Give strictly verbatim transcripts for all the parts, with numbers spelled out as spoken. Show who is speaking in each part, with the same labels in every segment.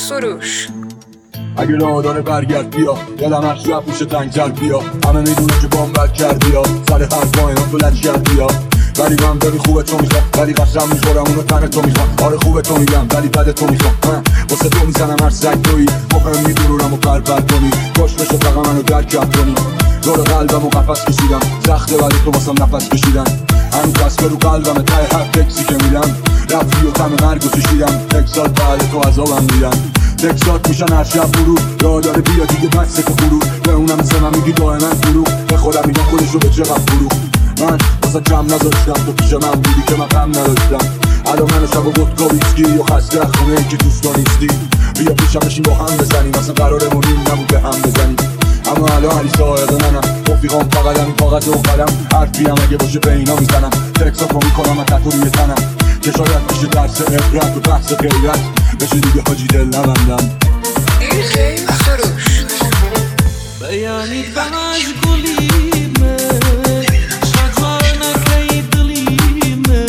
Speaker 1: سروش.
Speaker 2: اگه راه داره برگرد بیا، یادم هر شب پوش تنگتر بیا. همه میدونه که بام بد کردی یا سر حرف با اینا تو لج کردی یا. ولی من داری خوبه تو میخوام، ولی قسم میخورم اونو تن تو میخوام. آره خوبه تو میگم ولی بد تو میخوام. واسه تو میزنم هر سگ تویی، مهم میدورم و پرپر کنی. کش بشه فقط منو درکم کنی. دور قلبم و قفص کشیدم، سخته ولی تو واسم نفس کشیدن. همین قصبه رو قلبم ته هر تکسی که میدم. رفتی و تم مرگ و کشیدم، یک سال بعد تو عذابم میدم. تکسات میشن هر شب برو، راه داره بیا دیگه بس که فرو. به اونم مثل من میگی دائما فرو، به خودم میگم خودش رو به چقدر فرو. من واسه کم نذاشتم تو پیش من بودی که من غم نداشتم. الان من و شب و ودکا ویسکی و خسته خونه ای که دوستا نیستی. بیا پیشم بشین با هم بزنیم، اصلا قرارمون این نبود به هم بزنیم. اما الان علی ساعد منم، رفیقام فقط همین کاغذ و قلم. حرفی هم اگه باشه به اینا میزنم، تکسات رو میکنم و تتو روی تنم. که شاید میشه درس عبرت و بحث غیرت بشه دیگه حاجی دل نبندم.
Speaker 1: دیر خیلی سروش
Speaker 3: بیانید به مشغولیمه، شجوانه خیلی دلیمه.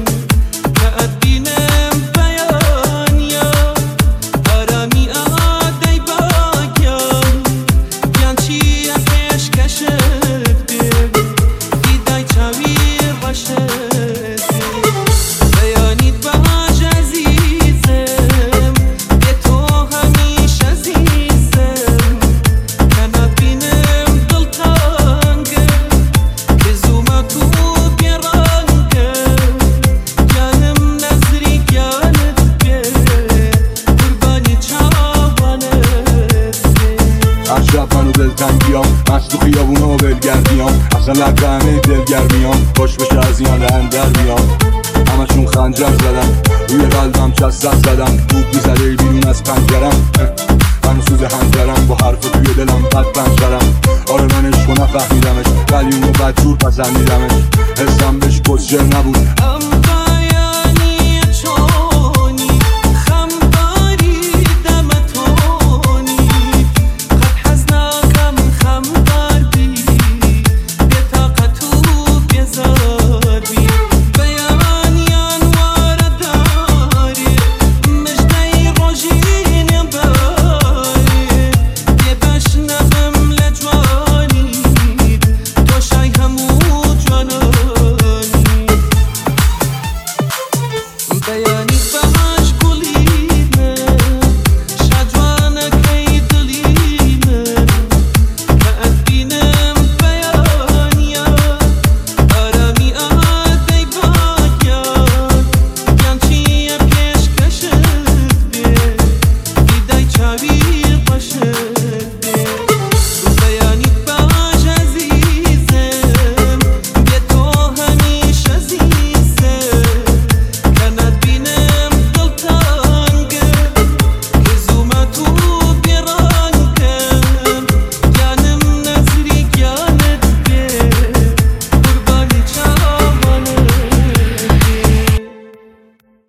Speaker 3: نعدینم بیانیا، آرامی آدای باگم. یانچی اکش کشد بیم، دیدای چاویر باشد.
Speaker 2: دلتنگیام مست تو خیابونا و بلگردیام، اصلا لقه همه دلگرمیام. خوش بشه از اینا رهن در میام، همشون خنجر زدم روی قلبم چسب زدم. دود میزده بیرون از پنجرم، من سوز هنجرم با حرف توی دلم بد پنجرم. آره من عشقو نفهمیدمش، ولی اونو بدجور پسندیدمش. حسم بهش کسچر نبود.